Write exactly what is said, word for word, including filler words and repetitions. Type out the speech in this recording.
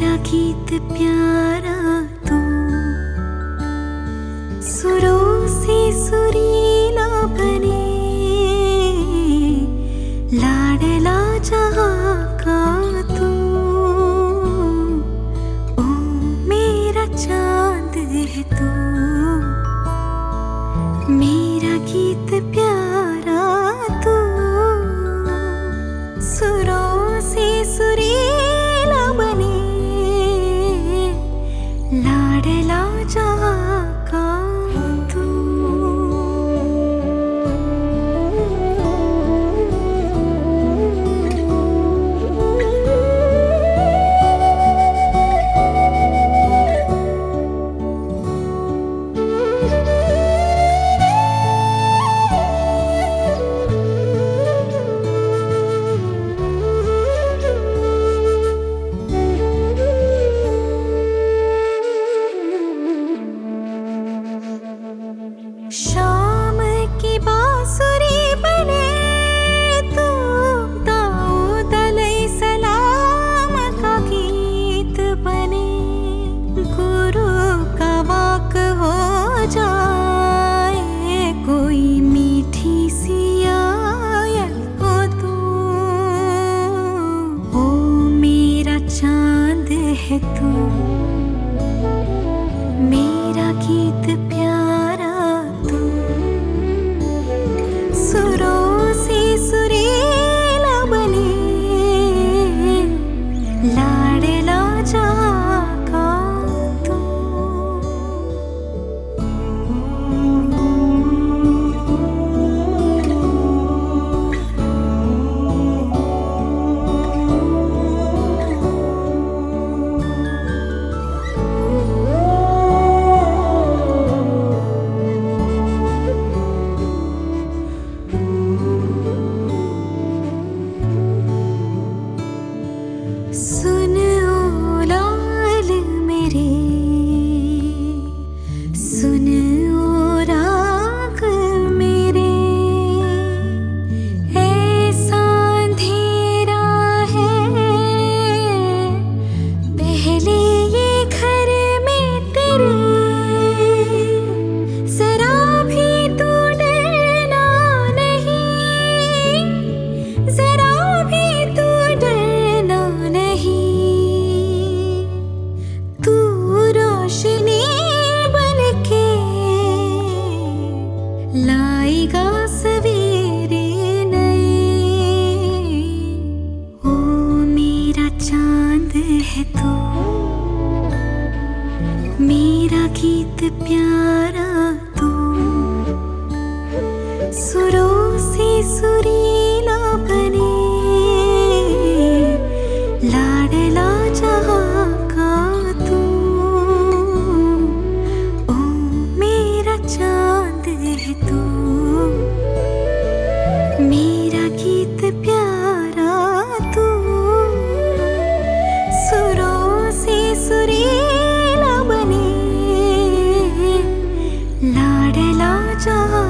मेरा गीत प्यारा तू, सुरों से सुरीला बने, लाडला जहां का तू। ओ मेरा चांद है तू, मेरा गीत प्यारा तू, सुरों से सुरीला बने, लाडला जहां का तू। शाम की बांसुरी बने तू, दाऊद अलैहिस्सलाम का गीत बने, गुरु का वाक हो जाए कोई मीठी सी आयत हो तू। ओ मेरा चांद है तू, मेरा गीत प्यारा तू, सुरों से सुरीला बने, लाडला जहां का तू। सुन ओ लाल मेरे, सुन ओ राग मेरे, ऐसा अंधेरा है पहले ये घर में तेरे, जरा भी तू डरना नहीं, जरा भी तू डरना नहीं, तू रोशनी बनके लाएगा सवेरे नए। ओ मेरा चांद है तू, मेरा गीत प्यारा तू, सुरों से सुरीला बने, लाडला जहां का तू। ओ मेरा चांद है तू, मेरा गीत प्यारा तू, सुरों से सुरीला बने, लाडला जहां